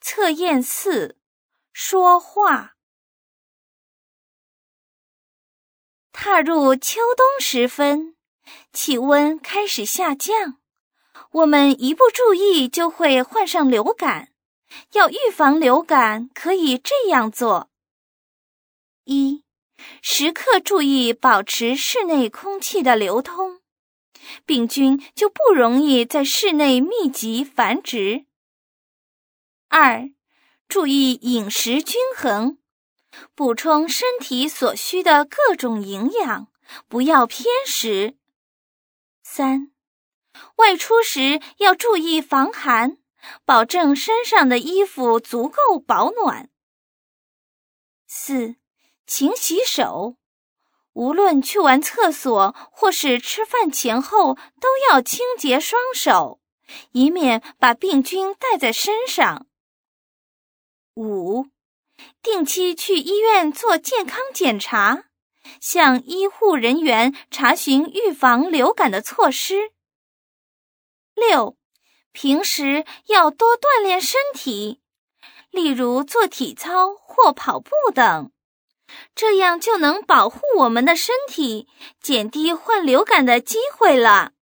测验4：说话。踏入秋冬时分，气温开始下降，我们一不注意就会患上流感。要预防流感，可以这样做： 1. 时刻注意保持室内空气的流通，病菌就不容易在室内密集繁殖。2. 注意饮食均衡，补充身体所需的各种营养，不要偏食。3. 外出时要注意防寒，保证身上的衣服足够保暖。4. 勤洗手，无论去完厕所或是吃饭前后，都要清洁双手，以免把病菌带在身上。5. 定期去医院做健康检查，向医护人员查询预防流感的措施。6. 平时要多锻炼身体，例如做体操或跑步等，这样就能保护我们的身体，减低患流感的机会了。